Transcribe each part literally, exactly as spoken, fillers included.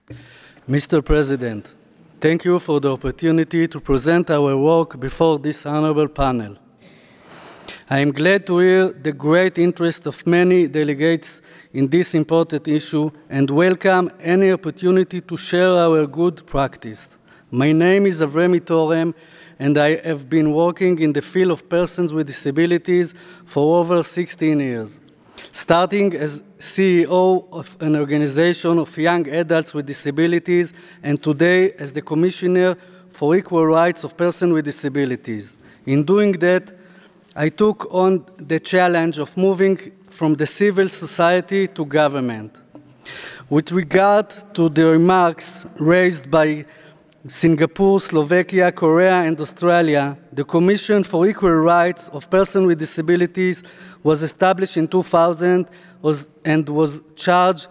Mister President, thank you for the opportunity to present our work before this honorable panel. I am glad to hear the great interest of many delegates in this important issue and welcome any opportunity to share our good practice. My name is Avremi Torem, and I have been working in the field of persons with disabilities for over sixteen years, starting as C E O of an organization of young adults with disabilities, and today as the Commissioner for Equal Rights of Persons with Disabilities. In doing that, I took on the challenge of moving from the civil society to government. With regard to the remarks raised by Singapore, Slovakia, Korea, and Australia, the Commission for Equal Rights of Persons with Disabilities was established in two thousand was, and was charged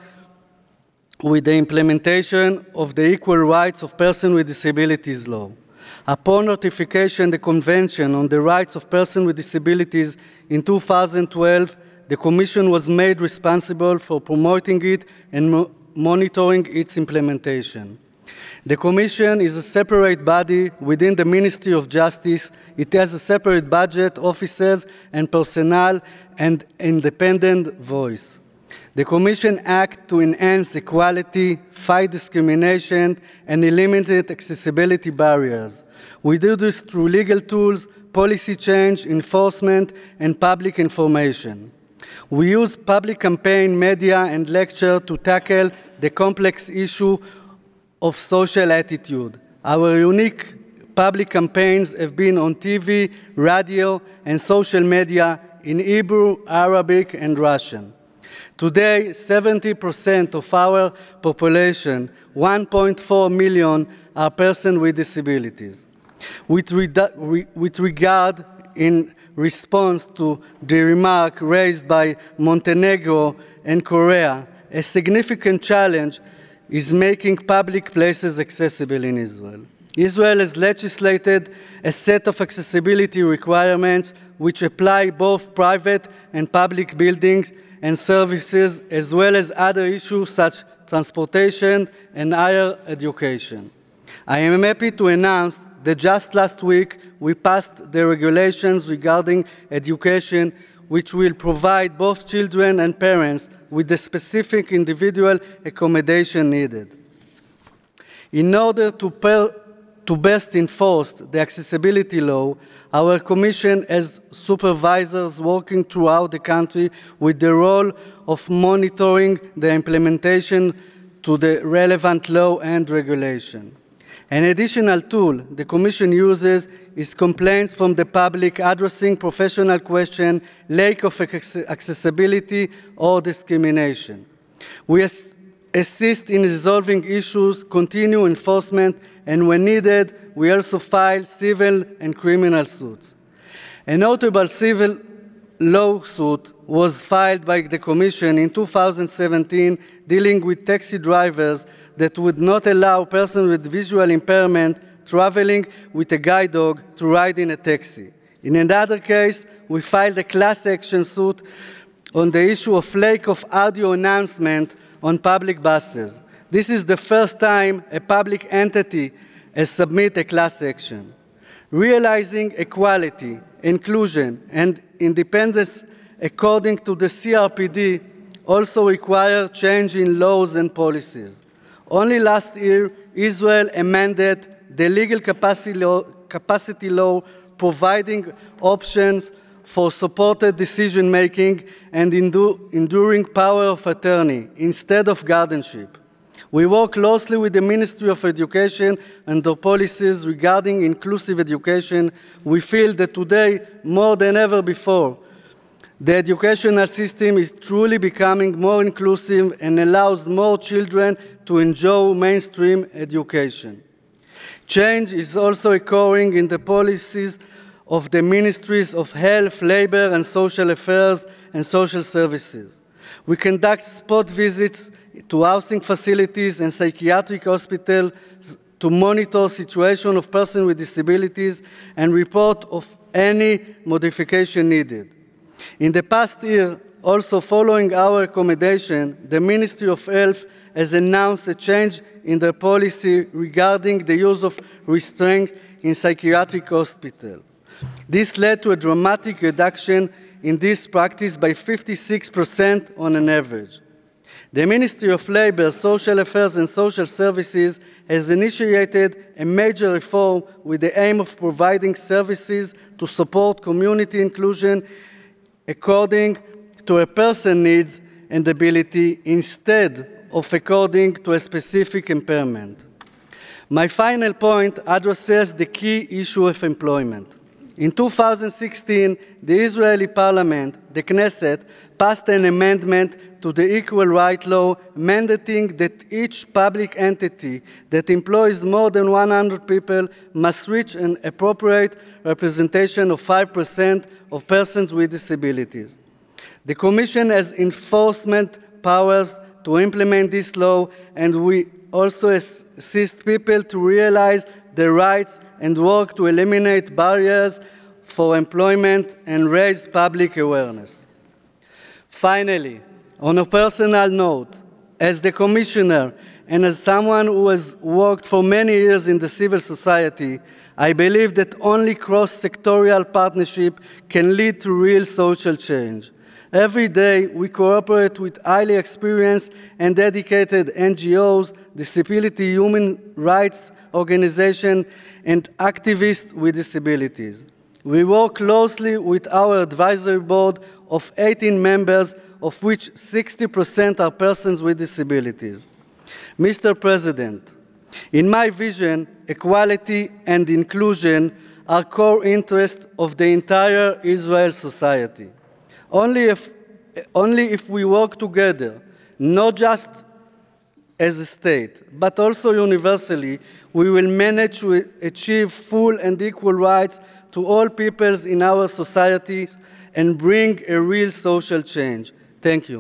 with the implementation of the Equal Rights of Persons with Disabilities law. Upon ratification of the Convention on the Rights of Persons with Disabilities in two thousand twelve, the Commission was made responsible for promoting it and mo monitoring its implementation. The Commission is a separate body within the Ministry of Justice. It has a separate budget, officers, and personnel, and independent voice. The Commission acts to enhance equality, fight discrimination, and eliminate accessibility barriers. We do this through legal tools, policy change, enforcement, and public information. We use public campaign, media, and lecture to tackle the complex issue of social attitude. Our unique public campaigns have been on T V, radio, and social media in Hebrew, Arabic, and Russian. Today, seventy percent of our population, one point four million, are persons with disabilities. With, re with regard in response to the remark raised by Montenegro and Korea, a significant challenge is making public places accessible in Israel. Israel has legislated a set of accessibility requirements which apply both private and public buildings and services, as well as other issues such as transportation and higher education. I am happy to announce that just last week we passed the regulations regarding education, which will provide both children and parents with the specific individual accommodation needed. In order to, per, to best enforce the accessibility law, our Commission has supervisors working throughout the country with the role of monitoring the implementation to the relevant law and regulation. An additional tool the Commission uses is complaints from the public addressing professional questions, lack of accessibility, or discrimination. We assist in resolving issues, continue enforcement, and when needed, we also file civil and criminal suits. A notable civil lawsuit was filed by the Commission in two thousand seventeen dealing with taxi drivers that would not allow persons with visual impairment traveling with a guide dog to ride in a taxi. In another case, we filed a class action suit on the issue of lack of audio announcement on public buses. This is the first time a public entity has submitted a class action. Realizing equality, inclusion, and independence according to the C R P D also require change in laws and policies. Only last year, Israel amended the legal capacity law, capacity law providing options for supported decision-making and enduring power of attorney instead of guardianship. We work closely with the Ministry of Education and their policies regarding inclusive education. We feel that today, more than ever before, the educational system is truly becoming more inclusive and allows more children to enjoy mainstream education. Change is also occurring in the policies of the Ministries of Health, Labor and Social Affairs and Social Services. We conduct spot visits to housing facilities and psychiatric hospitals to monitor the situation of persons with disabilities and report of any modification needed. In the past year, Also, following our recommendation, the Ministry of Health has announced a change in their policy regarding the use of restraint in psychiatric hospitals. This led to a dramatic reduction in this practice by fifty-six percent on an average. The Ministry of Labor, Social Affairs and Social Services has initiated a major reform with the aim of providing services to support community inclusion according to a person's needs and ability instead of according to a specific impairment. My final point addresses the key issue of employment. In two thousand sixteen, the Israeli parliament, the Knesset, passed an amendment to the Equal Rights Law mandating that each public entity that employs more than one hundred people must reach an appropriate representation of five percent of persons with disabilities. The Commission has enforcement powers to implement this law, and we also assist people to realize their rights and work to eliminate barriers for employment and raise public awareness. Finally, on a personal note, as the Commissioner and as someone who has worked for many years in the civil society, I believe that only cross-sectorial partnership can lead to real social change. Every day, we cooperate with highly experienced and dedicated N G Os, disability human rights organizations, and activists with disabilities. We work closely with our advisory board of eighteen members, of which sixty percent are persons with disabilities. Mister President, in my vision, equality and inclusion are core interests of the entire Israel society. Only if, only if we work together, not just as a state, but also universally, we will manage to achieve full and equal rights to all peoples in our society and bring a real social change. Thank you.